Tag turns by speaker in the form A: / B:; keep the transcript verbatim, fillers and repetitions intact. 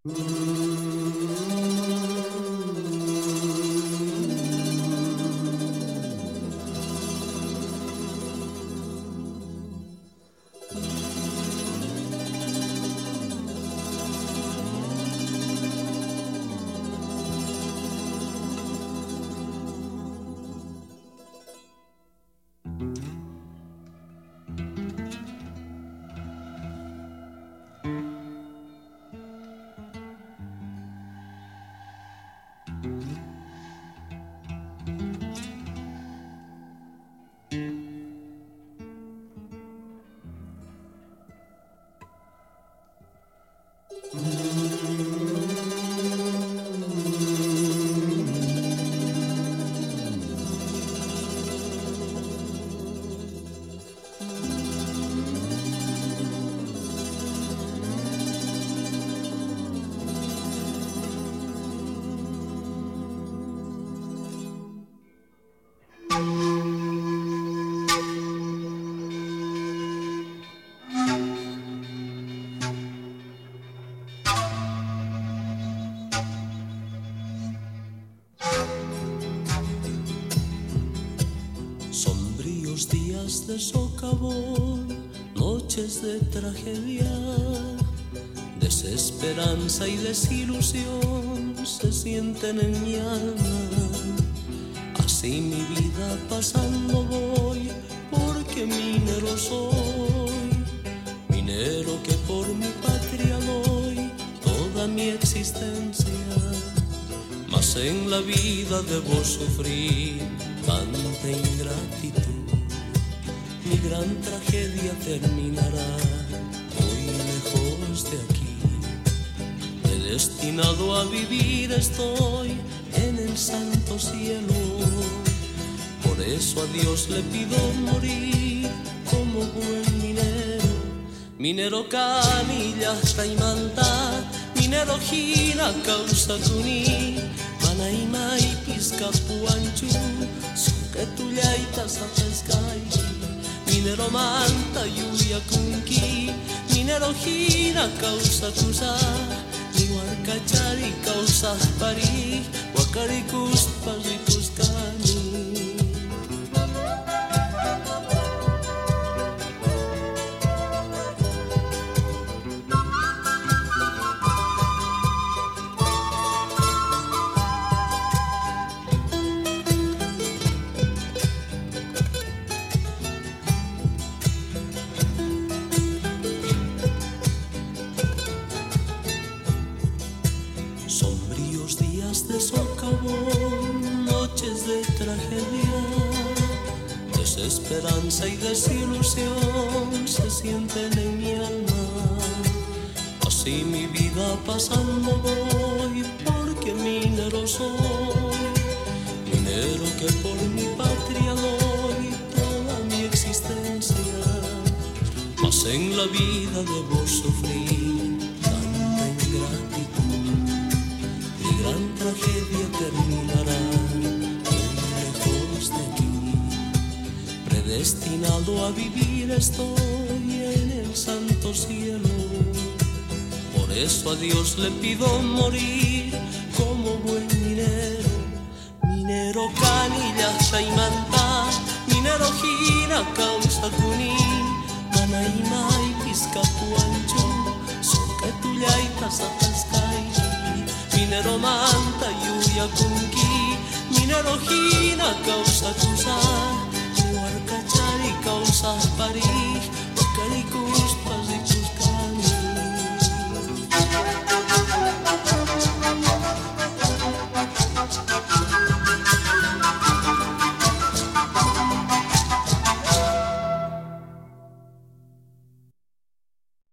A: De socavón, noches de tragedia, desesperanza y desilusión se sienten en mi alma. Así mi vida pasando voy, porque minero soy, minero que por mi patria doy toda mi existencia. Mas en la vida debo sufrir tanta ingratitud. Mi gran tragedia terminará muy lejos de aquí. Predestinado a vivir estoy en el santo cielo. Por eso a Dios le pido morir como buen minero. Minero canilla taimanta, minero hina causa kuni, manaima y pisca puanchu, suke tuyaitas a pescai. Minero manta lluvia kunki, minero hina causa tusa, ni huarcachari causa pari, huacaricus parricuscani. Desesperanza y desilusión se sienten en mi alma. Así mi vida pasando voy, porque minero soy, minero que por mi patria doy toda mi existencia. Mas en la vida debo sufrir tanta ingratitud. Mi gran tragedia terminará destinado a vivir estoy en el santo cielo. Por eso a Dios le pido morir como buen minero. Minero canilla taimanta, minero hina causa kuni, manaima y pisca puanchu, soke tuyaitas a pescai. Minero manta lluvia kunki, minero hina causa